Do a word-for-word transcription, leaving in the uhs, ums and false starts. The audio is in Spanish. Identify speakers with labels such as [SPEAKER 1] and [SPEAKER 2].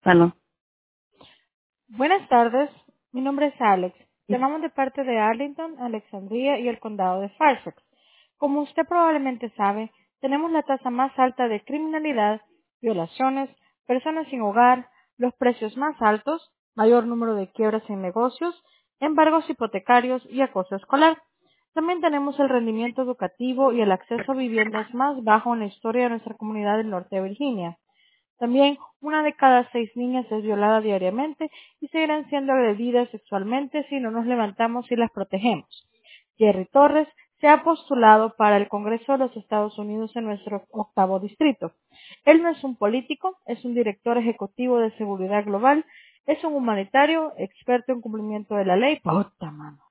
[SPEAKER 1] Bueno,
[SPEAKER 2] Buenas tardes, mi nombre es Alex. Llamamos de parte de Arlington, Alexandria y el condado de Fairfax. Como usted probablemente sabe, tenemos la tasa más alta de criminalidad, violaciones, personas sin hogar, los precios más altos, mayor número de quiebras en negocios, embargos hipotecarios y acoso escolar. También tenemos el rendimiento educativo y el acceso a viviendas más bajo en la historia de nuestra comunidad del norte de Virginia. También, una de cada seis niñas es violada diariamente y seguirán siendo agredidas sexualmente si no nos levantamos y las protegemos. Jerry Torres se ha postulado para el Congreso de los Estados Unidos en nuestro octavo distrito. Él no es un político, es un director ejecutivo de seguridad global, es un humanitario, experto en cumplimiento de la ley. ¡Puta mano!